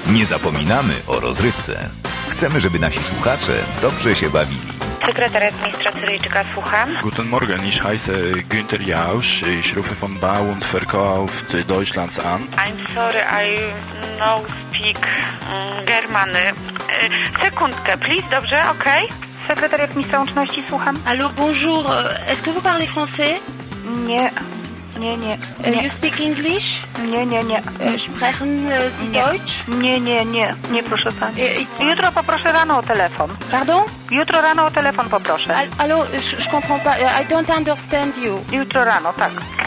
Nie zapominamy o rozrywce. Chcemy, żeby nasi słuchacze dobrze się bawili. Sekretariat ministra Syryjczyka, słucham. Guten Morgen, ich heiße Günther Jausch. Ich rufe von Bau und Verkauf Deutschlands an. I'm sorry, I no speak Germany. Sekundkę, please, dobrze, okej? Sekretariat ministra łączności, słucham. Allô, bonjour. Est-ce que vous parlez français? Nie. You speak English? Nie. Sprechen Sie Deutsch? Nie, proszę pani. Jutro poproszę rano o telefon. Pardon? Jutro rano o telefon poproszę. Allô, je comprends pas. I don't understand you. Jutro rano, tak.